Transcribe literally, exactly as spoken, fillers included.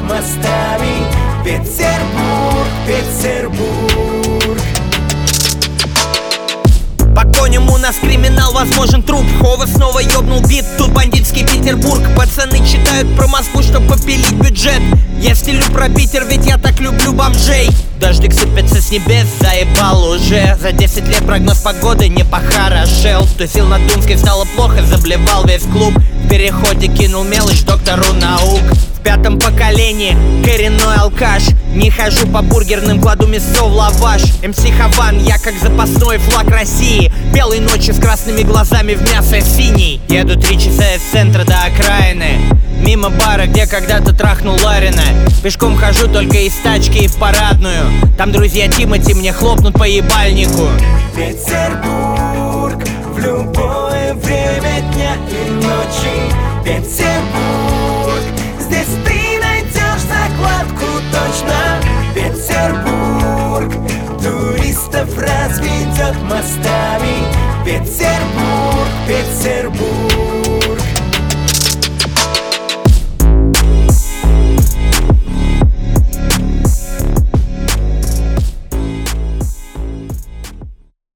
мостами. Петербург, Петербург. По коням у нас криминал, возможен труп. Хова снова ёбнул бит, тут бандитский Петербург. Пацаны читают про Москву, чтоб попилить бюджет. Я стелю про Питер, ведь я так люблю бомжей. Дождик сыпется с небес, заебал уже. За десять лет прогноз погоды не похорошел. Тусил на Думской, стало плохо, заблевал весь клуб. В переходе кинул мелочь доктору наук. В пятом поколении коренной алкаш. Не хожу по бургерным, кладу мясо в лаваш. МС Хаван, я как запасной флаг России. Белые ночи с красными глазами в мясо синий. Еду три часа из центра до окраины, мимо бара, где когда-то трахнул Ларина. Пешком хожу только из тачки и в парадную. Там друзья Тимати мне хлопнут по ебальнику. Петербург, в любое время дня и ночи. Петербург, здесь ты найдешь закладку точно. Петербург, туристов разведет моста.